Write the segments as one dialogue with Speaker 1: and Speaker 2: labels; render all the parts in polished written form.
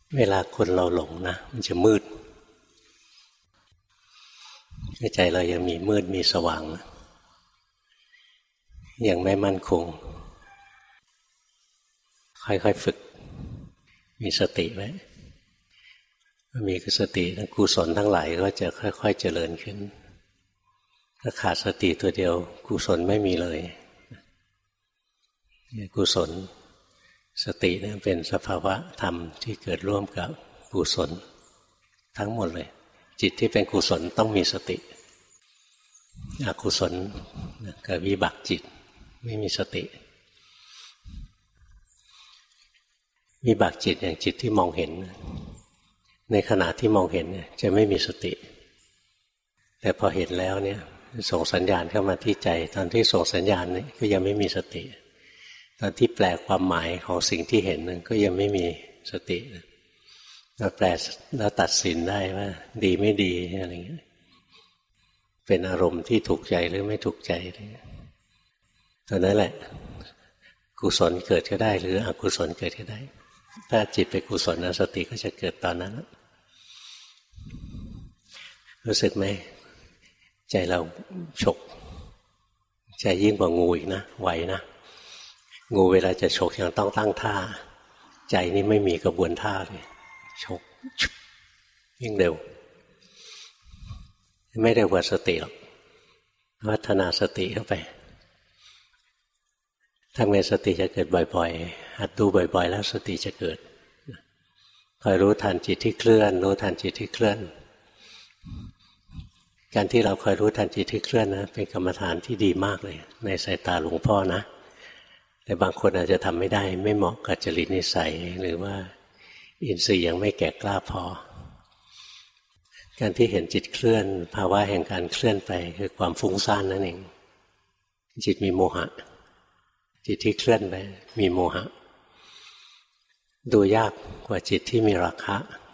Speaker 1: เวลาคนเราหลงนะมันจะมืดใจเรายังมีมืดมีสว่างยังไม่มั่นคงค่อยๆฝึกมีสติไว้มีสติกุศลทั้งหลายก็จะค่อยๆเจริญขึ้นถ้าขาดสติตัวเดียวกุศลไม่มีเลยกุศลสติเนี่ยเป็นสภาวะธรรมที่เกิดร่วมกับกุศลทั้งหมดเลยจิตที่เป็นกุศลต้องมีสติอกุศลกับวิบากจิตไม่มีสติวิบากจิตอย่างจิตที่มองเห็นในขณะที่มองเห็นจะไม่มีสติแต่พอเห็นแล้วเนี่ยส่งสัญญาณเข้ามาที่ใจตอนที่ส่งสัญญาณนี่ก็ยังไม่มีสติตอนที่แปลความหมายของสิ่งที่เห็นก็ยังไม่มีสติเราแปลแล้วตัดสินได้ว่าดีไม่ดีอะไรเงี้ยเป็นอารมณ์ที่ถูกใจหรือไม่ถูกใจตอนนั้นแหละกุศลเกิดก็ได้หรืออกุศลเกิดก็ได้ถ้าจิตเป็นกุศลสติก็จะเกิดตอนนั้นรู้สึกไหมใจเราฉกใจยิ่งกว่างูอีกนะไหวนะงูเวลาจะฉกยังต้องตั้งท่าใจนี่ไม่มีกระบวนท่าเลยฉกยิ่งเร็วไม่เร็วกว่าสติหรอกพัฒนาสติเข้าไปถ้ามีสติจะเกิดบ่อยๆหัดดูบ่อยๆแล้วสติจะเกิดคอยรู้ทันจิตที่เคลื่อนรู้ทันจิตที่เคลื่อนการที่เราคอยรู้ทันจิตที่เคลื่อนนะเป็นกรรมฐานที่ดีมากเลยในสายตาหลวงพ่อนะแต่บางคนอาจจะทำไม่ได้ไม่เหมาะกับจริตนิสัยหรือว่าอินทรีย์ยังไม่แก่กล้าพอการที่เห็นจิตเคลื่อนภาวะแห่งการเคลื่อนไปคือความฟุ้งซ่านนั่นเองจิตมีโมหะจิตที่เคลื่อนไปมีโมหะดูยากกว่าจิตที่มีราคะ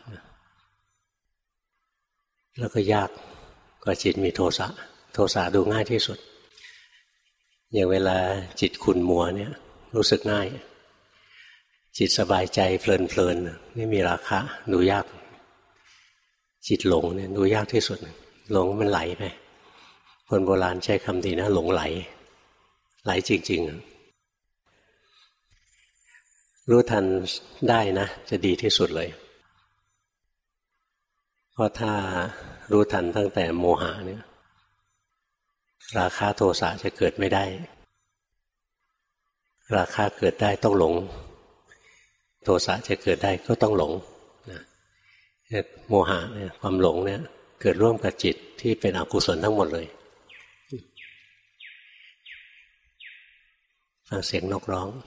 Speaker 1: แล้วก็ยากกว่าจิตมีโทสะโทสะดูง่ายที่สุดอย่างเวลาจิตขุ่นมัวเนี่ยรู้สึกง่ายจิตสบายใจเพลินๆนี่มีราคะดูยากจิตหลงเนี่ยดูยากที่สุดหลงมันไหลไปคนโบราณใช้คำดีนะหลงไหลไหลจริงๆรู้ทันได้นะจะดีที่สุดเลยเพราะถ้ารู้ทันตั้งแต่โมหะเนี่ยราคะโทสะจะเกิดไม่ได้ราคะเกิดได้ต้องหลงโทสะจะเกิดได้ก็ต้องหลงนะโมหะเนี่ยความหลงเนี่ยเกิดร่วมกับจิตที่เป็นอกุศลทั้งหมดเลยฟังเสียงนกร้อง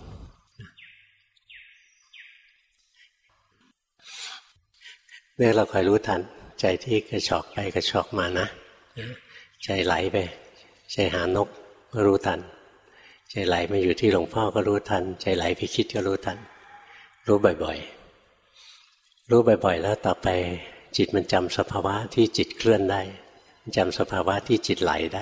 Speaker 1: เนี่ยเราคอยรู้ทันใจที่กระชอกไปกระชอกมานะใจไหลไปใจหานกก็รู้ทันใจไหลมาอยู่ที่หลวงพ่อก็รู้ทันใจไหลไปคิดก็รู้ทันรู้บ่อยๆรู้บ่อยๆแล้วต่อไปจิตมันจำสภาวะที่จิตเคลื่อนได้จำสภาวะที่จิตไหลได้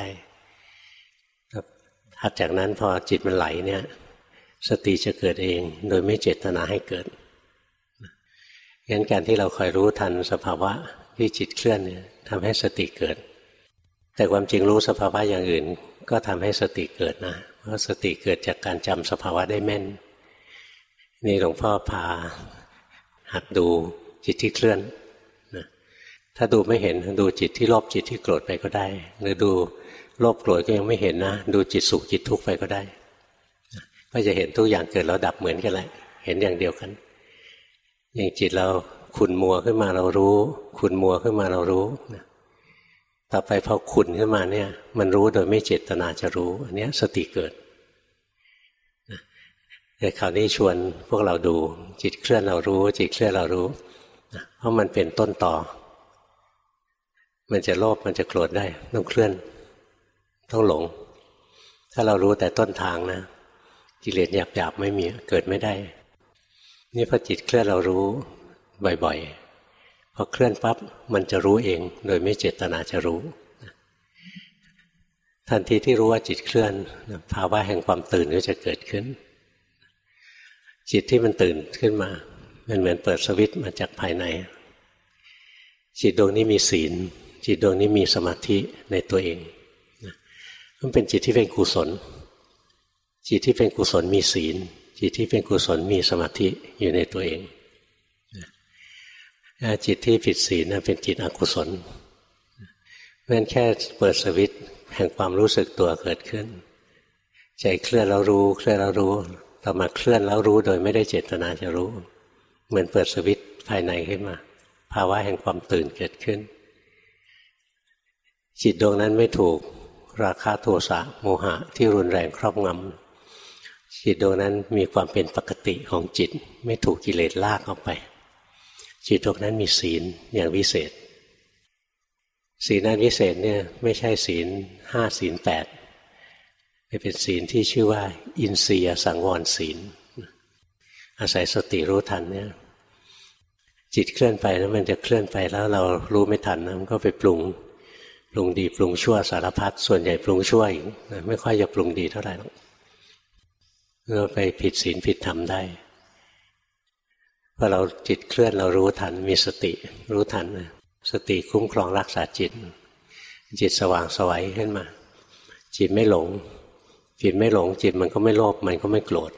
Speaker 1: ถัดจากนั้นพอจิตมันไหลเนี่ยสติจะเกิดเองโดยไม่เจตนาให้เกิดงั้นการที่เราคอยรู้ทันสภาวะที่จิตเคลื่อนเนี่ยทำให้สติเกิดแต่ความจริงรู้สภาวะอย่างอื่นก็ทำให้สติเกิดนะเพราะสติเกิดจากการจำสภาวะได้แม่นนี่หลวงพ่อพาหัดดูจิตที่เคลื่อนนะถ้าดูไม่เห็นดูจิตที่โลภจิตที่โกรธไปก็ได้หรือดูโลภโกรธก็ยังไม่เห็นนะดูจิตสุขจิตทุกข์ไปก็ได้ก็จะเห็นทุกอย่างเกิดแล้วดับเหมือนกันแหละเห็นอย่างเดียวกันอย่างจิตเราขุ่นมัวขึ้นมาเรารู้ขุ่นมัวขึ้นมาเรารู้นะต่อไปพอขุ่นขึ้นมาเนี่ยมันรู้โดยไม่เจตนาจะรู้อันนี้สติเกิดนะแต่คราวนี้ชวนพวกเราดูจิตเคลื่อนเรารู้จิตเคลื่อนเรารู้นะเพราะมันเป็นต้นต่อมันจะโลภมันจะโกรธได้ต้องเคลื่อนต้องหลงถ้าเรารู้แต่ต้นทางนะกิเลสหยาบๆไม่มีเกิดไม่ได้นี่พอจิตเคลื่อนเรารู้บ่อยๆพอเคลื่อนปั๊บมันจะรู้เองโดยไม่เจตนาจะรู้ทันทีที่รู้ว่าจิตเคลื่อนภาวะแห่งความตื่นก็จะเกิดขึ้นจิตที่มันตื่นขึ้นมามันเหมือนเปิดสวิตช์มาจากภายในจิตดวงนี้มีศีลจิตดวงนี้มีสมาธิในตัวเองมันเป็นจิตที่เป็นกุศลจิตที่เป็นกุศลมีศีลจิตที่เป็นกุศลมีสมาธิอยู่ในตัวเองจิตที่ผิดศีลเป็นจิตอกุศลเพราะฉะนั้นแค่เปิดสวิตช์แห่งความรู้สึกตัวเกิดขึ้นใจเคลื่อนแล้วรู้เคลื่อนแล้วรู้ต่อมาเคลื่อนแล้วรู้โดยไม่ได้เจตนาจะรู้เหมือนเปิดสวิตช์ภายในขึ้นมาภาวะแห่งความตื่นเกิดขึ้นจิตดวงนั้นไม่ถูกราคะโทสะโมหะที่รุนแรงครอบงำจิตดวงนั้นมีความเป็นปกติของจิตไม่ถูกกิเลสลากออกไปจิตดวงนั้นมีศีลอย่างวิเศษศีลนั้นวิเศษเนี่ยไม่ใช่ศีล5ศีล8เป็นศีลที่ชื่อว่าอินทรียสังวรศีลอาศัยสติรู้ทันเนี่ยจิตเคลื่อนไปแล้วมันจะเคลื่อนไปแล้วเรารู้ไม่ทันนะมันก็ไปปรุงดีปรุงชั่วสารพัดส่วนใหญ่ปรุงชั่วอีกไม่ค่อยจะปรุงดีเท่าไหร่หรอกเราไปผิดศีลผิดธรรมได้พอเราจิตเคลื่อนเรารู้ทันมีสติรู้ทันสติคุ้มครองรักษาจิตจิตสว่างไสวขึ้นมาจิตไม่หลงจิตไม่หลงจิตมันก็ไม่โลภมันก็ไม่โกรธ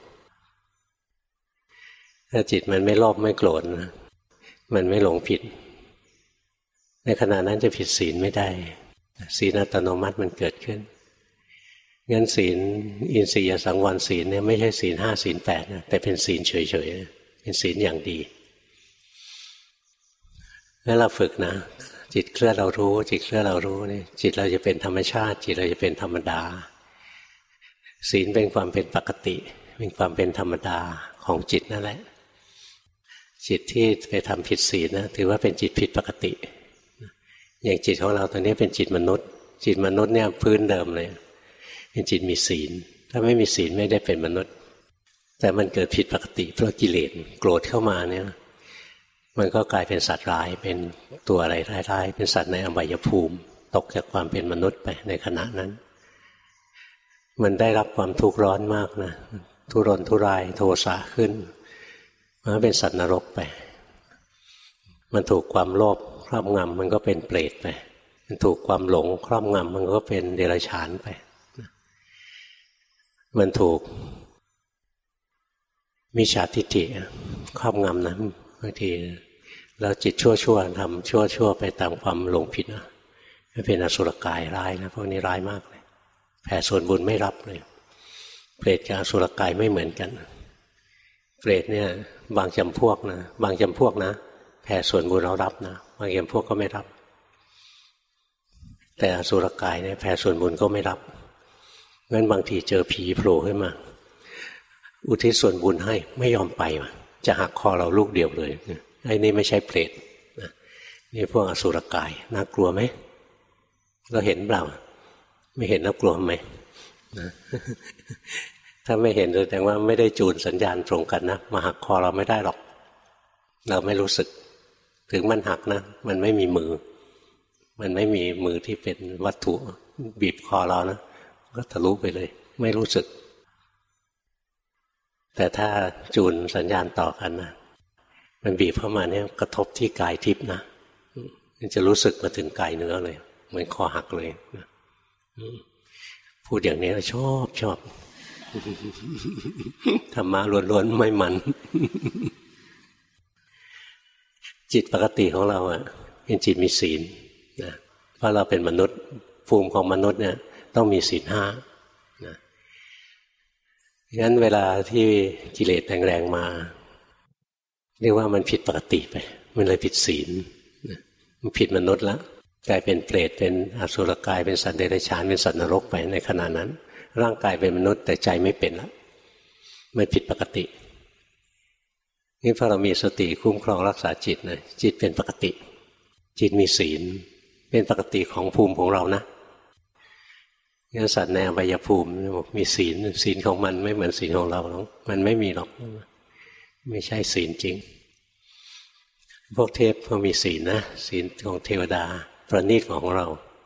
Speaker 1: ถ้าจิตมันไม่โลภไม่โกรธนะมันไม่หลงผิดในขณะนั้นจะผิดศีลไม่ได้ศีลอัตโนมัติมันเกิดขึ้นงั้นศีลอินทรียสังวรศีลเนี่ยไม่ใช่ศีล5ศีล8นะแต่เป็นศีลเฉยๆเป็นศีลอย่างดีแล้วเราฝึกนะจิตเคลื่อนเรารู้จิตเคลื่อนเรารู้นี่จิตเราจะเป็นธรรมชาติจิตเราจะเป็นธรรมดาศีลเป็นความเป็นปกติเป็นความเป็นธรรมดาของจิตนั่นแหละจิตที่ไปทำผิดศีลนะถือว่าเป็นจิตผิดปกติอย่างจิตของเราตอนนี้เป็นจิตมนุษย์จิตมนุษย์เนี่ยพื้นเดิมเลยเป็นจิตมีศีลถ้าไม่มีศีลไม่ได้เป็นมนุษย์แต่มันเกิดผิดปกติเพราะกิเลสโกรธเข้ามาเนี่ยมันก็กลายเป็นสัตว์ร้ายเป็นตัวอะไรร้ายๆเป็นสัตว์ในอบายภูมิตกจากความเป็นมนุษย์ไปในขณะนั้นมันได้รับความทุกข์ร้อนมากนะทุรนทุรายโทสะขึ้นมันเป็นสัตว์นรกไปมันถูกความโลภครอบงำมันก็เป็นเปรตไปมันถูกความหลงครอบงำมันก็เป็นเดรัจฉานไปมันถูกมิจฉาทิฏฐิครอบงำนะบางทีแล้วจิตชั่วทำชั่วไปตามความหลงผิดนะเป็นอสุรกายร้ายนะพวกนี้ร้ายมากเลยแผ่ส่วนบุญไม่รับเลยเปรตกับอสุรกายไม่เหมือนกันเปรตเนี่ยบางจำพวกนะบางจำพวกนะแผ่ส่วนบุญเรารับนะบางจำพวกก็ไม่รับแต่อสุรกายเนี่ยแผ่ส่วนบุญก็ไม่รับงั้นบางทีเจอผีโผล่ขึ้นมาอุทิศส่วนบุญให้ไม่ยอมไปจะหักคอเราลูกเดียวเลยไอ้นี่ไม่ใช่เปรตนี่พวกอสุรกายน่ากลัวไหมเราเห็นเปล่าไม่เห็นน่ากลัวไหมถ้าไม่เห็นแสดงว่าไม่ได้จูนสัญญาณตรงกันนะมาหักคอเราไม่ได้หรอกเราไม่รู้สึกถึงมันหักนะมันไม่มีมือมันไม่มีมือที่เป็นวัตถุบีบคอเรานะก็ทะลุไปเลยไม่รู้สึกแต่ถ้าจูนสัญญาณต่อกันนะมันบีบเข้ามาเนี่ยกระทบที่กายทิพย์นะมันจะรู้สึกมาถึงกายเนื้อเลยเหมือนคอหักเลยนะพูดอย่างนี้ชอบธรรมะล้วนๆไม่มันจิตปกติของเราเป็นจิตมีศีลนะเพราะเราเป็นมนุษย์ภูมิของมนุษย์เนี่ยต้องมีศีล5นะงั้นเวลาที่กิเลสแรงๆมาเรียกว่ามันผิดปกติไปมันเลยผิดศีลนะมันผิดมนุษย์แล้วกลายเป็นเปรตเป็นอสุรกายเป็นสัตว์เดรัจฉานเป็นสัตว์นรกไปในขณะนั้นร่างกายเป็นมนุษย์แต่ใจไม่เป็นแล้วมันผิดปกตินี่พอเรามีสติคุ้มครองรักษาจิตนะจิตเป็นปกติจิตมีศีลเป็นปกติของภูมิของเรานะงั้นสัตว์ในอบายภูมิมีศีลของมันไม่เหมือนศีลของเราหรอกมันไม่มีหรอกไม่ใช่ศีลจริงพวกเทพเขามีศีลนะศีลของเทวดาประณีตของเรา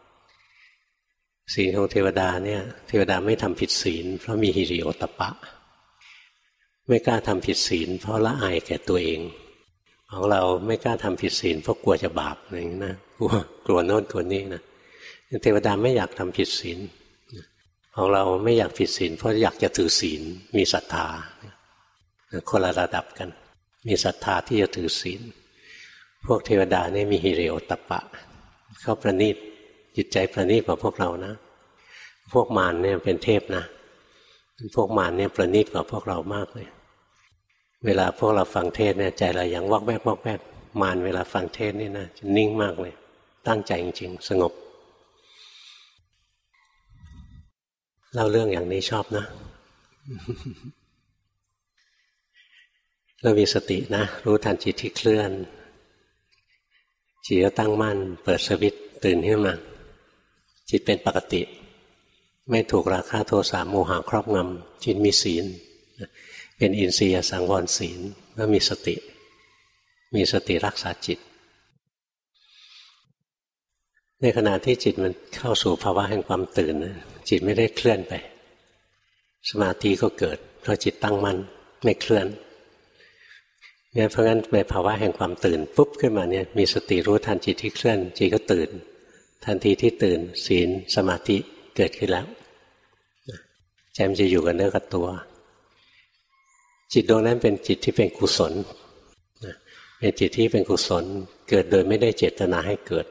Speaker 1: ศีลของเทวดาเนี่ยเทวดาไม่ทำผิดศีลเพราะมีหิริโอตตัปปะไม่กล้าทำผิดศีลเพราะละอายแก่ตัวเองของเราไม่กล้าทำผิดศีลเพราะกลัวจะบาปอะไรอย่างนี้นะกลัวโน่นกลัวนี่นะเทวดาไม่อยากทำผิดศีลของเราไม่อยากผิดศีลเพราะอยากจะถือศีลมีศรัทธาคนละระดับกันมีศรัทธาที่จะถือศีลพวกเทวดาเนี่ยมีหิริโอตตัปปะเขาประณีตจิตใจประณีตกว่าพวกเรานะพวกมารเนี่ยเป็นเทพนะพวกมารเนี่ยประณีตกว่าพวกเรามากเลยเวลาพวกเราฟังเทศเนี่ยใจเรายังวอกแวกวอกแวกมารเวลาฟังเทศนี่นะจะนิ่งมากเลยตั้งใจจริงๆสงบเล่าเรื่องอย่างนี้ชอบนะเรามีสตินะรู้ทันจิตที่เคลื่อนจิตก็ตั้งมั่นเปิดสวิตช์ตื่นขึ้นมาจิตเป็นปกติไม่ถูกราคะโทสะโมหะครอบงำจิตมีศีลเป็นอินทรียสังวรศีลแล้วมีสติรักษาจิตในขณะที่จิตมันเข้าสู่ภาวะแห่งความตื่นจิตไม่ได้เคลื่อนไปสมาธิก็เกิดเพราะจิตตั้งมั่นไม่เคลื่อนเนี่ยเพราะงั้นในภาวะแห่งความตื่นปุ๊บขึ้นมาเนี่ยมีสติรู้ทันจิตที่เคลื่อนจิตก็ตื่นทันทีที่ตื่นศีลสมาธิเกิดขึ้นแล้วใจมันจะอยู่กับเนื้อกับตัวจิตดวงนั้นเป็นจิตที่เป็นกุศลเป็นจิตที่เป็นกุศลเกิดโดยไม่ได้เจตนาให้เกิด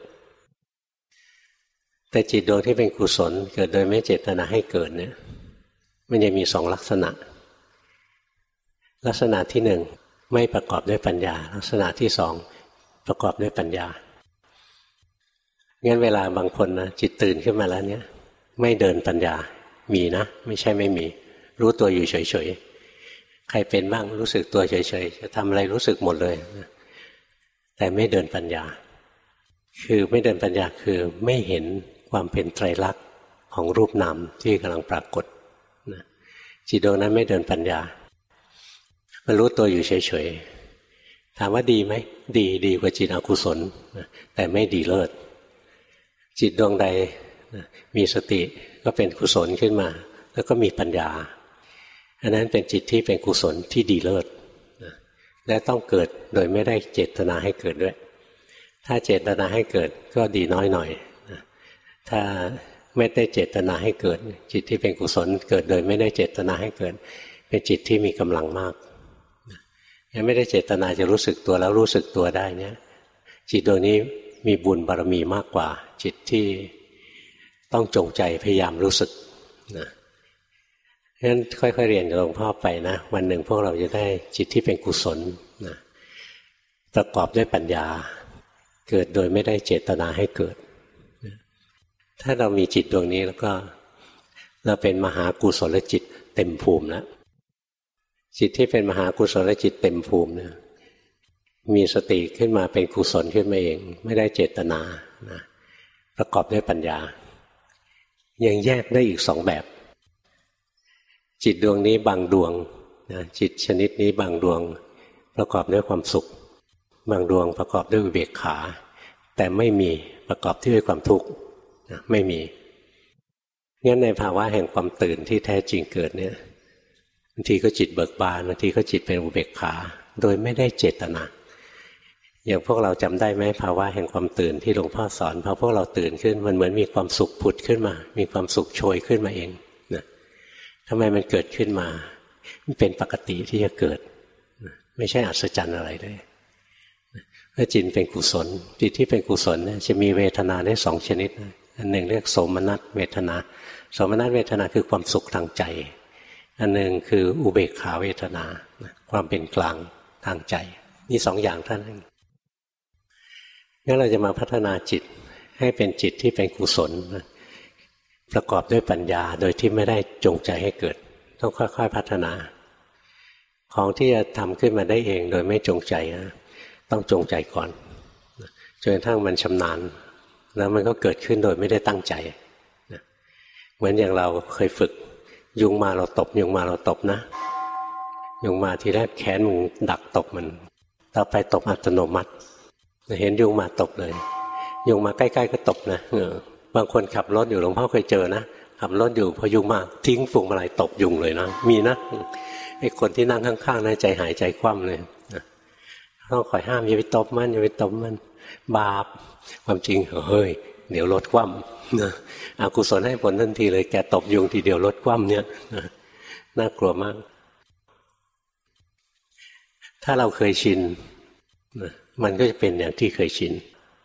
Speaker 1: แต่จิตดวงที่เป็นกุศลเกิดโดยไม่เจตนาให้เกิดเนี่ยมันจะมีสองลักษณะลักษณะที่หนึ่งไม่ประกอบด้วยปัญญาลักษณะที่สองประกอบด้วยปัญญางั้นเวลาบางคนนะจิตตื่นขึ้นมาแล้วเนี่ยไม่เดินปัญญามีนะไม่ใช่ไม่มีรู้ตัวอยู่เฉยๆใครเป็นบ้างรู้สึกตัวเฉยๆจะทำอะไรรู้สึกหมดเลยแต่ไม่เดินปัญญาคือไม่เดินปัญญาคือไม่เห็นความเป็นไตรลักษณ์ของรูปนามที่กำลังปรากฏจิตดวงนั้นไม่เดินปัญญามันรู้ตัวอยู่เฉยๆถามว่าดีไหมดีกว่าจิตอกุศลแต่ไม่ดีเลิศจิตดวงใดมีสติก็เป็นกุศลขึ้นมาแล้วก็มีปัญญาอันนั้นเป็นจิตที่เป็นกุศลที่ดีเลิศและต้องเกิดโดยไม่ได้เจตนาให้เกิดด้วยถ้าเจตนาให้เกิดก็ดีน้อยหน่อยถ้าไม่ได้เจตนาให้เกิดจิตที่เป็นกุศลเกิดโดยไม่ได้เจตนาให้เกิดเป็นจิตที่มีกำลังมากยังไม่ได้เจตนาจะรู้สึกตัวแล้วรู้สึกตัวได้เนี่ยจิตดวงนี้มีบุญบารมีมากกว่าจิตที่ต้องจงใจพยายามรู้สึกนะงั้นค่อยๆเรียนกับหลวงพ่อไปนะวันหนึ่งพวกเราจะได้จิตที่เป็นกุศลนะประกอบด้วยปัญญาเกิดโดยไม่ได้เจตนาให้เกิดถ้าเรามีจิตดวงนี้แล้วก็เราเป็นมหากุศลจิตเต็มภูมิแล้วจิตที่เป็นมหากุศลจิตเต็มภูมิเนี่ยมีสติขึ้นมาเป็นกุศลขึ้นมาเองไม่ได้เจตนานะประกอบด้วยปัญญายังแยกได้อีกสองแบบจิตดวงนี้บางดวงนะจิตชนิดนี้บางดวงประกอบด้วยความสุขบางดวงประกอบด้วยอุเบกขาแต่ไม่มีประกอบด้วยความทุกข์นะไม่มีงั้นในภาวะแห่งความตื่นที่แท้จริงเกิดเนี่ยบางทีก็จิตเบิกบานบางทีก็จิตเป็นอุเบกขาโดยไม่ได้เจตนาอย่างพวกเราจำได้ไหมภาวะแห่งความตื่นที่หลวงพ่อสอนพอพวกเราตื่นขึ้นมันเหมือนมีความสุขผุดขึ้นมามีความสุขโชยขึ้นมาเองนะทำไมมันเกิดขึ้นมามันเป็นปกติที่จะเกิดไม่ใช่อัศจรรย์อะไรเลยเมื่อจิตเป็นกุศลจิตที่เป็นกุศลเนี่ยจะมีเวทนาได้สองชนิดอันหนึ่งเรียกโสมนัสเวทนาโสมนัสเวทนาคือความสุขทางใจอันหนึ่งคืออุเบกขาเวทนาความเป็นกลางทางใจนี่สองอย่างเท่านั้นงั้นเราจะมาพัฒนาจิตให้เป็นจิตที่เป็นกุศลประกอบด้วยปัญญาโดยที่ไม่ได้จงใจให้เกิดต้องค่อยๆพัฒนาของที่จะทำขึ้นมาได้เองโดยไม่จงใจนะต้องจงใจก่อนจนกระทั่งมันชำนาญแล้วมันก็เกิดขึ้นโดยไม่ได้ตั้งใจเหมือนอย่างเราเคยฝึกยุงมาเราตบยุงมาเราตบนะยุงมาทีแรกแขนมึงดักตบมันต่อไปตบอัตโนมัติเห็นยุงมาตบเลยยุงมาใกล้ๆก็ตบนะบางคนขับรถอยู่หลวงพ่อเคยเจอนะขับรถอยู่พอยุงมาทิ้งพวงมาลัยตบยุงเลยนะมีนะไอ้คนที่นั่งข้างๆนะใจหายใจคว่ำเลยเพต้องคอยห้ามอย่าไปตบมันอย่าไปตบมันบาปความจริงเฮ้ยเดี๋ยวลดคว่ำนะอกุศลให้ผลทันทีเลยแกตบยุงทีเดียวลดคว่ำเนี่ยน่ากลัวมากถ้าเราเคยชินมันก็จะเป็นอย่างที่เคยชิน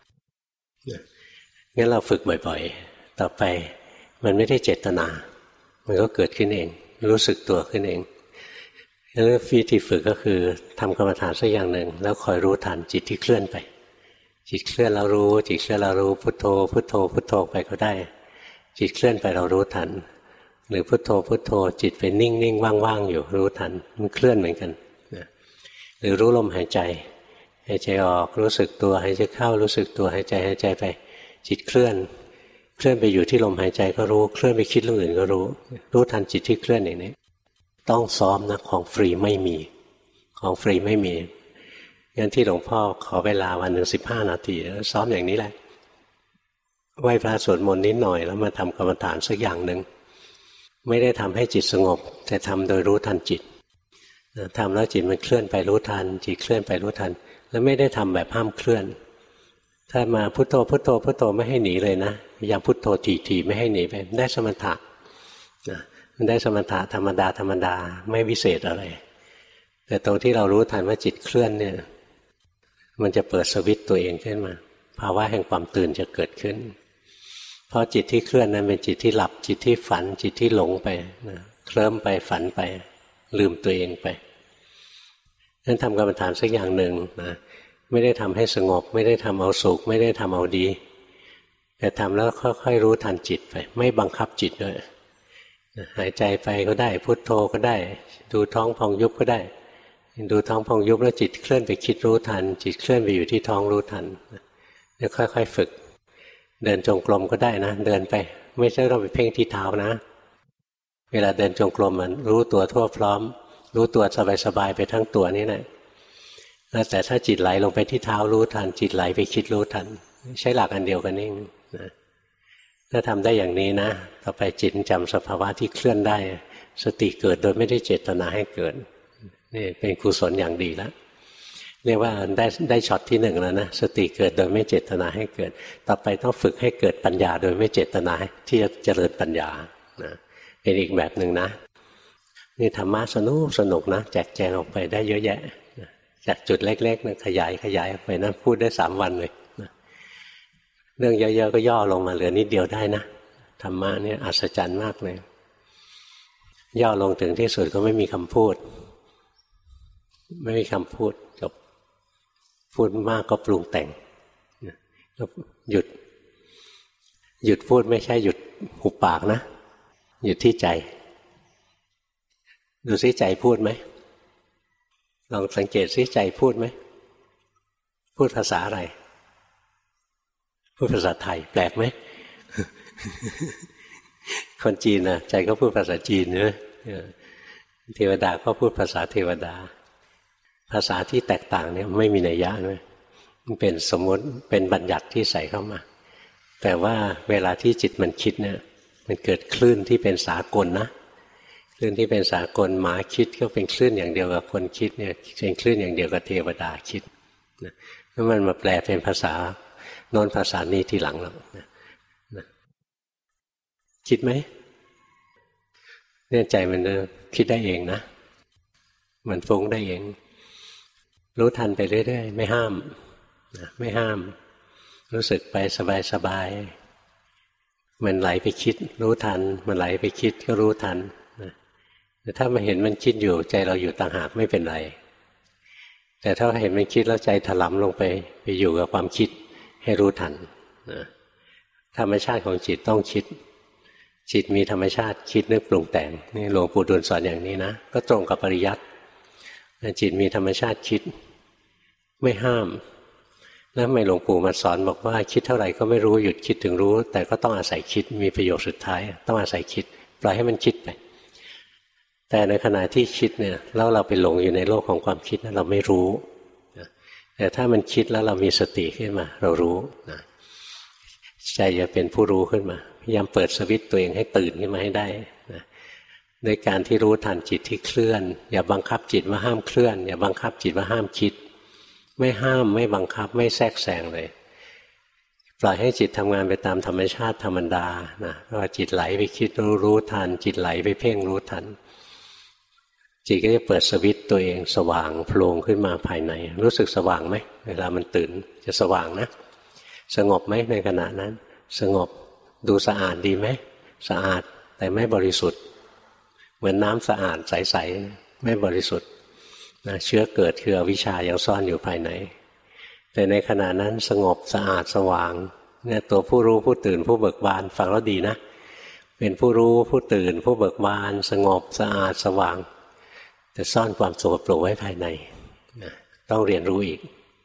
Speaker 1: งั้นเราฝึกบ่อยๆต่อไปมันไม่ได้เจตนามันก็เกิดขึ้นเองรู้สึกตัวขึ้นเองแล้ววิธีฝึกก็คือทำกรรมฐานสักอย่างหนึ่งแล้วคอยรู้ทันจิตที่เคลื่อนไปจิตเคลื่อนเรารู้จิตเคลื่อนเรารู้พุทโธพุทโธพุทโธไปก็ได้จิตเคลื่อนไปเรารู้ทันหรือพุทโธพุทโธจิตไปนิ่งๆว่างๆอยู่รู้ทันมันเคลื่อนเหมือนกันหรือรู้ลมหายใจหายใจออกรู้สึกตัวหายใจเข้ารู้สึกตัวหายใจไปจิตเคลื่อนไปอยู่ที่ลมหายใจก็รู้เคลื่อนไปคิดเรื่องอื่นก็รู้ทันจิตที่เคลื่อนอย่างนี้ต้องซ้อมนะของฟรีไม่มีของฟรีไม่มีงั้นที่หลวงพ่อขอเวลาวันหนึ่ง15 นาทีซ้อมอย่างนี้แหละไหว้พระสวดมนต์นิดหน่อยแล้วมาทำกรรมฐานสักอย่างหนึ่งไม่ได้ทำให้จิตสงบแต่ทำโดยรู้ทันจิตทำแล้วจิตมันเคลื่อนไปรู้ทันจิตเคลื่อนไปรู้ทันแล้วไม่ได้ทำแบบห้ามเคลื่อนถ้ามาพุทโธพุทโธพุทโธไม่ให้หนีเลยนะพยายามพุทโธถี่ๆไม่ให้หนีไปได้สมถะมันได้สมถะธรรมดาไม่วิเศษอะไรแต่ตรงที่เรารู้ทันว่าจิตเคลื่อนเนี่ยมันจะเปิดสวิตช์ตัวเองขึ้นมาภาวะแห่งความตื่นจะเกิดขึ้นเพราะจิตที่เคลื่อนนั้นเป็นจิตที่หลับจิตที่ฝันจิตที่หลงไปเคลิ้มไปฝันไปลืมตัวเองไปนั้นทำกรรมฐานสักอย่างหนึ่งนะไม่ได้ทำให้สงบไม่ได้ทำเอาสุขไม่ได้ทำเอาดีแต่ทำแล้วค่อยๆรู้ทันจิตไปไม่บังคับจิตด้วยหายใจไปก็ได้พุทโธก็ได้ดูท้องพองยุบก็ได้ดูท้องพองยุบแล้วจิตเคลื่อนไปคิดรู้ทันจิตเคลื่อนไปอยู่ที่ท้องรู้ทันเนี่ยค่อยๆฝึกเดินจงกรมก็ได้นะเดินไปไม่ใช่เราไปเพ่งที่เท้านะเวลาเดินจงกรมมันรู้ตัวทั่วพร้อมรู้ตัวสบายๆไปทั้งตัวนี่แหละแต่ถ้าจิตไหลลงไปที่เท้ารู้ทันจิตไหลไปคิดรู้ทันใช้หลักอันเดียวกันเองนะถ้าทำได้อย่างนี้นะต่อไปจิตจำสภาวะที่เคลื่อนได้สติเกิดโดยไม่ได้เจตนาให้เกิดนี่เป็นกุศลอย่างดีแล้วเรียกว่าได้ช็อตที่หนึ่งแล้วนะสติเกิดโดยไม่เจตนาให้เกิดต่อไปต้องฝึกให้เกิดปัญญาโดยไม่เจตนาที่จะเจริญปัญญานะเป็นอีกแบบหนึ่งนะนี่ธรรมะสนุกนะแจกแจงออกไปได้เยอะแยะจากจุดเล็กๆนะขยายออกไปนะพูดได้3 วันเลยนะเรื่องเยอะๆก็ย่อลงมาเหลือนิดเดียวได้นะธรรมะเนี่ยอัศจรรย์มากเลยย่อลงถึงที่สุดก็ไม่มีคำพูดไม่มีคำพูดจบพูดมากก็ปรุงแต่งก็หยุดพูดไม่ใช่หยุดหุบปากนะหยุดที่ใจดูซิใจพูดไหมลองสังเกตซิใจพูดไหมพูดภาษาอะไรพูดภาษาไทยแปลกไหม คนจีนนะใจก็พูดภาษาจีนเนอะเทวดาก็พูดภาษาเทวดาภาษาที่แตกต่างเนี่ยไม่มีนัยยะเลยมันเป็นสมมติเป็นบัญญัติที่ใส่เข้ามาแต่ว่าเวลาที่จิตมันคิดเนี่ยมันเกิดคลื่นที่เป็นสากลนะคลื่นที่เป็นสากลหมาคิดก็เป็นคลื่นอย่างเดียวกับคนคิดเนี่ยเป็นคลื่นอย่างเดียวกับเทวดาคิดนะแล้วมันมาแปลเป็นภาษาโน้นภาษานี้ทีหลังแล้วนะคิดไหมเนี่ยใจมันคิดได้เองนะมันฟุ้งได้เองรู้ทันไปเรื่อยๆไม่ห้ามนะไม่ห้ามรู้สึกไปสบายๆมันไหลไปคิดรู้ทันมันไหลไปคิดก็รู้ทันนะแต่ถ้ามาเห็นมันคิดอยู่ใจเราอยู่ต่างหากไม่เป็นไรแต่ถ้าเห็นมันคิดแล้วใจถลำลงไปอยู่กับความคิดให้รู้ทันนะธรรมชาติของจิตต้องคิดจิตมีธรรมชาติคิดนึกปรุงแต่งนี่หลวงปู่ดูลสอนอย่างนี้นะก็ตรงกับปริยัติจิตมีธรรมชาติคิดไม่ห้ามแล้วทำไมหลวงปู่มาสอนบอกว่าคิดเท่าไหร่ก็ไม่รู้หยุดคิดถึงรู้แต่ก็ต้องอาศัยคิดมีประโยชน์สุดท้ายต้องอาศัยคิดปล่อยให้มันคิดไปแต่ในขณะที่คิดเนี่ยแล้วเราไปหลงอยู่ในโลกของความคิดนั้นเราไม่รู้แต่ถ้ามันคิดแล้วเรามีสติขึ้นมาเรารู้นะใจจะเป็นผู้รู้ขึ้นมาพยายามเปิดสวิตช์ตัวเองให้ตื่นขึ้นมาให้ได้นะโดยการที่รู้ทันจิตที่เคลื่อนอย่าบังคับจิตว่าห้ามเคลื่อนอย่าบังคับจิตว่าห้ามคิดไม่ห้ามไม่บังคับไม่แทรกแซงเลยปล่อยให้จิตทำงานไปตามธรรมชาติธรรมดานะว่าจิตไหลไปคิดรู้ทันจิตไหลไปเพ่งรู้ทันจิตก็จะเปิดสวิตช์ตัวเองสว่างโผล่ขึ้นมาภายในรู้สึกสว่างไหมเวลามันตื่นจะสว่างนะสงบไหมในขณะนั้นสงบดูสะอาดดีไหมสะอาดแต่ไม่บริสุทธิ์เหมือนน้ำสะอาดใสๆไม่บริสุทธิ์นะเชื้อเกิดคืออวิชชายังซ่อนอยู่ภายในแต่ในขณะนั้นสงบสะอาดสว่างเนี่ยตัวผู้รู้ผู้ตื่นผู้เบิกบานฟังแล้วดีนะเป็นผู้รู้ผู้ตื่นผู้เบิกบานสงบสะอาดสว่างแต่ซ่อนความสกปรกไว้ภายในนะต้องเรียนรู้อีก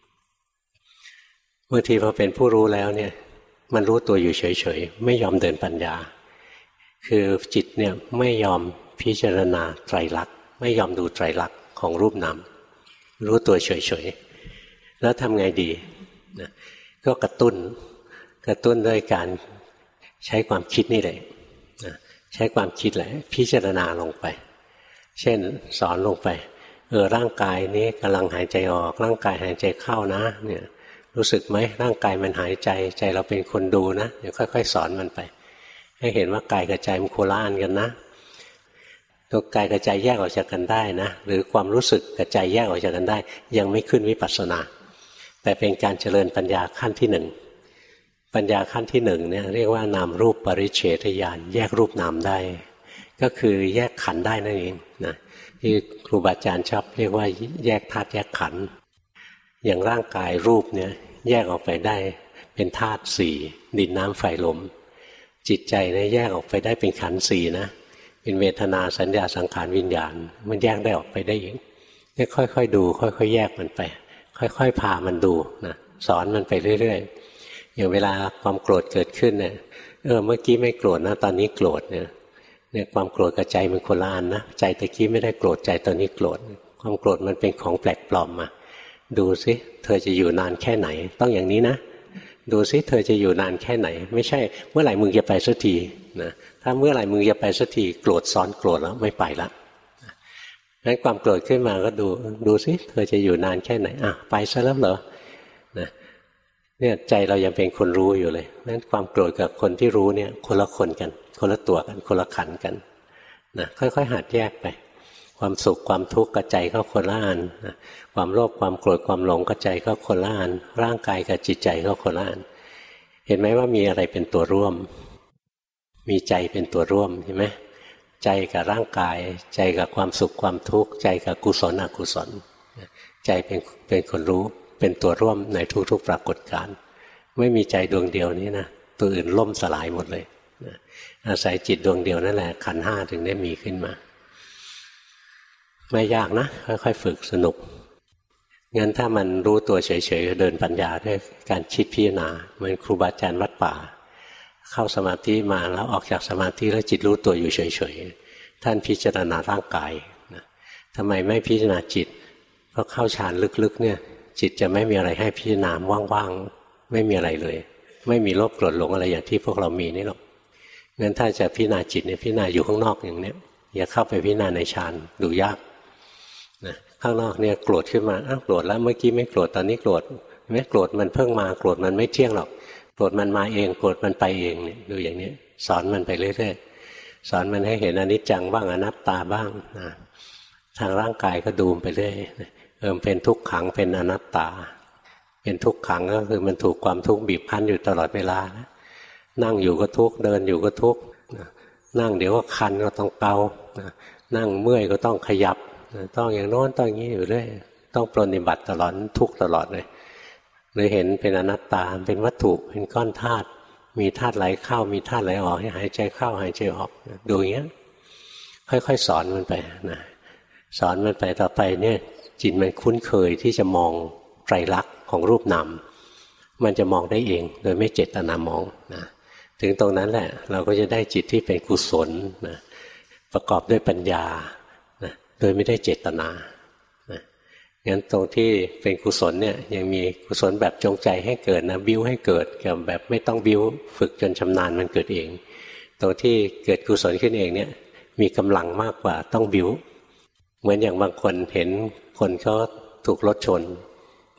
Speaker 1: บางทีพอเป็นผู้รู้แล้วเนี่ยมันรู้ตัวอยู่เฉยๆไม่ยอมเดินปัญญาคือจิตเนี่ยไม่ยอมพิจารณาไตรลักษณ์ไม่ยอมดูไตรลักษณ์ของรูปนามรู้ตัวเฉยๆแล้วทำไงดีนะก็กระตุ้นด้วยการใช้ความคิดนี่แหละนะใช้ความคิดแหละพิจารณาลงไปเช่นสอนลงไปร่างกายนี้กำลังหายใจออกร่างกายหายใจเข้านะเนี่ยรู้สึกไหมร่างกายมันหายใจใจเราเป็นคนดูนะเดี๋ยวค่อยๆสอนมันไปให้เห็นว่ากายกับใจมันโคละอันกันนะตัวกายกับใจแยกออกจากกันได้นะหรือความรู้สึกกับใจแยกออกจากกันได้ยังไม่ขึ้นวิปัสสนาแต่เป็นการเจริญปัญญาขั้นที่หนึ่งปัญญาขั้นที่หนึ่งเนี่ยเรียกว่านามรูปปริเฉทญาณแยกรูปนามได้ก็คือแยกขันธ์ได้นั่นเองนะที่ครูบาอาจารย์ชอบเรียกว่าแยกธาตุแยกขันธ์อย่างร่างกายรูปเนี่ยแยกออกไปได้เป็นธาตุสี่ดินน้ำไฟลมจิตใจเนี่ยแยกออกไปได้เป็นขันธ์สี่นะเป็นเวทนาสัญญาสังขารวิญญาณมันแยกได้ออกไปได้เองเนี่ยค่อยๆดูค่อยๆแยกมันไปค่อยๆพามันดูนะสอนมันไปเรื่อยๆอย่างเวลาความโกรธเกิดขึ้นเนี่ยเมื่อกี้ไม่โกรธนะตอนนี้โกรธเนี่ยความโกรธกับใจมันคนละอันนะใจตะกี้ไม่ได้โกรธใจตอนนี้โกรธความโกรธมันเป็นของแปลกปลอมมาดูสิเธอจะอยู่นานแค่ไหนต้องอย่างนี้นะดูสิเธอจะอยู่นานแค่ไหนไม่ใช่เมื่อไหร่มึงจะไปสักทีนะถ้าเมื่อไหร่มึงจะไปสักทีโกรธซ้อนโกรธแล้วไม่ไปละงั้นความโกรธขึ้นมาก็ดูสิเธอจะอยู่นานแค่ไหนไปซะแล้วเหรอนะเนี่ยใจเรายังเป็นคนรู้อยู่เลยงั้นความโกรธกับคนที่รู้เนี่ยคนละคนกันคนละตัวกันคนละขันกันนะค่อยๆหัดแยกไปความสุขความทุกข์กับใจก็คนละอันนะความโลภความโกรธความหลงกับใจก็คนละอันร่างกายกับจิตใจก็คนละอันเห็นไหมว่ามีอะไรเป็นตัวร่วมมีใจเป็นตัวร่วมเห็นไหมใจกับร่างกายใจกับความสุขความทุกข์ใจกับกุศลอกุศลใจเป็นคนรู้เป็นตัวร่วมในทุกๆปรากฏการณ์ไม่มีใจดวงเดียวนี้นะตัวอื่นล่มสลายหมดเลยอาศัยจิตดวงเดียวนั่นแหละขันธ์ห้าถึงได้มีขึ้นมาไม่ยากนะค่อยๆฝึกสนุกงั้นถ้ามันรู้ตัวเฉยๆเดินปัญญาด้วยการคิดพิจารณาเหมือนครูบาอาจารย์วัดป่าเข้าสมาธิมาแล้วออกจากสมาธิแล้วจิตรู้ตัวอยู่เฉยๆท่านพิจารณาร่างกายนะทำไมไม่พิจารณาจิตเพราะเข้าฌานลึกๆเนี่ยจิตจะไม่มีอะไรให้พิจารณาว่างๆไม่มีอะไรเลยไม่มีโลภโกรธหลงอะไรอย่างที่พวกเรามีนี่หรอกงั้นถ้าจะพิจารณาจิตเนี่ยพิจารณาอยู่ข้างนอกอย่างเนี้ยอย่าเข้าไปพิจารณาในฌานดูยากนะข้างนอกเนี่ยโกรธขึ้นมาโกรธแล้วเมื่อกี้ไม่โกรธตอนนี้โกรธไม่โกรธมันเพิ่งมาโกรธมันไม่เที่ยงหรอกโกรธมันมาเองโกรธมันไปเองเนี่ยดูอย่างนี้สอนมันไปเรื่อยๆสอนมันให้เห็นอนิจจังบ้างอนัตตาบ้างนะทางร่างกายก็ดูไปเรื่อยเป็นทุกขังเป็นอนัตตาเป็นทุกขังก็คือมันถูกความทุกข์บีบคั้นอยู่ตลอดเวลานะนั่งอยู่ก็ทุกข์เดินอยู่ก็ทุกข์นั่งเดี๋ยวก็คันก็ต้องเกานั่งเมื่อยก็ต้องขยับต้องอย่างโน้นต้องอย่างนี้อยู่เรื่อยต้องปรนนิบัติตลอดทุกข์ตลอดเลยเลยเห็นเป็นอนัตตาเป็นวัตถุเป็นก้อนธาตุมีธาตุไหลเข้ามีธาตุไหลออกให้หายใจเข้าหายใจออกดูอย่างเงี้ยค่อยๆสอนมันไปนะสอนมันไปต่อไปเนี่ยจิตมันคุ้นเคยที่จะมองไตรลักษณ์ของรูปนามมันจะมองได้เองโดยไม่เจตนามองนะถึงตรงนั้นแหละเราก็จะได้จิตที่เป็นกุศลนะประกอบด้วยปัญญานะโดยไม่ได้เจตนางั้นตรงที่เป็นกุศลเนี่ยยังมีกุศลแบบจงใจให้เกิดนะบิ้วให้เกิดกับแบบไม่ต้องบิ้วฝึกจนชำนาญมันเกิดเองตรงที่เกิดกุศลขึ้นเองเนี่ยมีกำลังมากกว่าต้องบิ้วเหมือนอย่างบางคนเห็นคนเขาถูกรถชน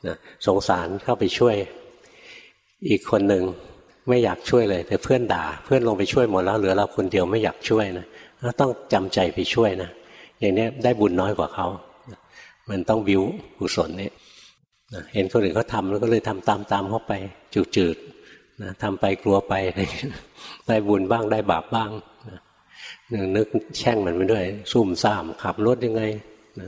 Speaker 1: นะสงสารเข้าไปช่วยอีกคนหนึ่งไม่อยากช่วยเลยแต่เพื่อนด่าเพื่อนลงไปช่วยหมดแล้วเหลือเราคนเดียวไม่อยากช่วยนะก็ต้องจำใจไปช่วยนะอย่างนี้ได้บุญน้อยกว่าเขามันต้องบิ้วกุศลนี่เห็นคนอื่นเขาทำแล้วก็เลยทำตามเข้าไปจืดๆนะทำไปกลัวไปได้บุญบ้างได้บาปบ้างนะนึกแช่งมันไปด้วยซุ่มซ่ามขับรถยังไงนะ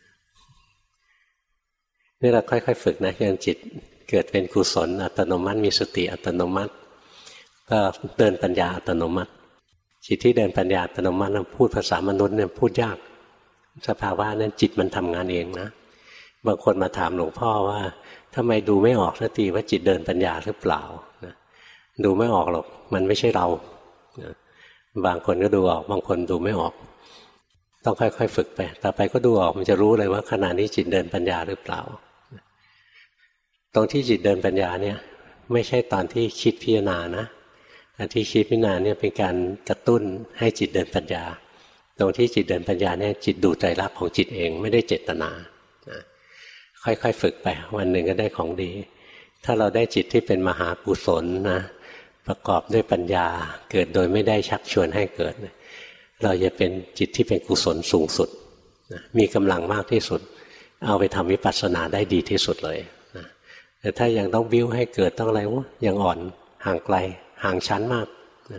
Speaker 1: นี่เราค่อยๆฝึกนะจนจิตเกิดเป็นกุศลอัตโนมัติมีสติอัตโนมัติก็เดินปัญญาอัตโนมัติจิตที่เดินปัญญาอัตโนมัติพูดภาษามนุษย์เนี่ยพูดยากสภาวะนั้นจิตมันทำงานเองนะบางคนมาถามหลวงพ่อว่าทำไมดูไม่ออกสักทีว่าจิตเดินปัญญาหรือเปล่านะดูไม่ออกหรอกมันไม่ใช่เรานะบางคนก็ดูออกบางคนดูไม่ออกต้องค่อยๆฝึกไปต่อไปก็ดูออกมันจะรู้เลยว่าขณะนี้จิตเดินปัญญาหรือเปล่าตรงที่จิตเดินปัญญาเนี่ยไม่ใช่ตอนที่คิดพิจารณานะตอนที่คิดพิจารณาเนี่ยเป็นการกระตุ้นให้จิตเดินปัญญาตรงที่จิตเดินปัญญาเนี่ยจิตดูไตรลักษณ์ของจิตเองไม่ได้เจตนาค่อยๆฝึกไปวันหนึ่งก็ได้ของดีถ้าเราได้จิตที่เป็นมหากุศลนะประกอบด้วยปัญญาเกิดโดยไม่ได้ชักชวนให้เกิดเราจะเป็นจิตที่เป็นกุศลสูงสุดมีกำลังมากที่สุดเอาไปทำวิปัสสนาได้ดีที่สุดเลยนะแต่ถ้ายังต้องบิ้วให้เกิดต้องอะไรวะยังอ่อนห่างไกลห่างชั้นมากนะ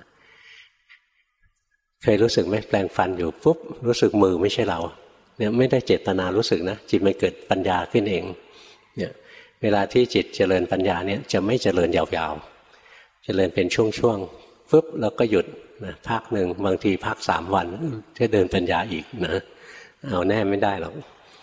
Speaker 1: เคยรู้สึกไหมแปลงฟันอยู่ปุ๊บรู้สึกมือไม่ใช่เราเนี่ยไม่ได้เจตนารู้สึกนะจิตมันเกิดปัญญาขึ้นเองเนี่ยเวลาที่จิตเจริญปัญญาเนี่ยจะไม่เจริญยาวๆเจริญเป็นช่วงๆปุ๊บแล้วก็หยุดนะพักหนึ่งบางทีพัก3 วันจะเดินปัญญาอีกนะเอาแน่ไม่ได้หรอก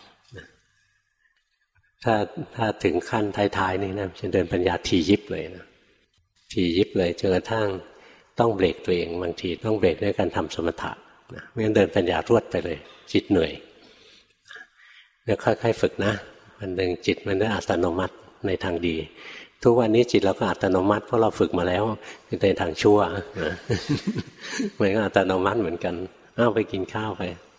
Speaker 1: ถ้าถึงขั้นท้ายๆนี่นะจะเดินปัญญาทียิบเลยนะทียิบเลยจนกระทั่งต้องเบรกตัวเองบางทีต้องเบรกด้วยการทำสมถะนะไม่งั้นเดินปัญญารวดไปเลยจิตเหนื่อยแล้วค่อยๆฝึกนะวันหนึ่งจิตมันได้อัตโนมัติในทางดีทุกวันนี้จิตเราก็อัตโนมัติเพราะเราฝึกมาแล้วในทางชั่วนะมันก็อัตโนมัติเหมือนกันเอาไปกินข้าวไป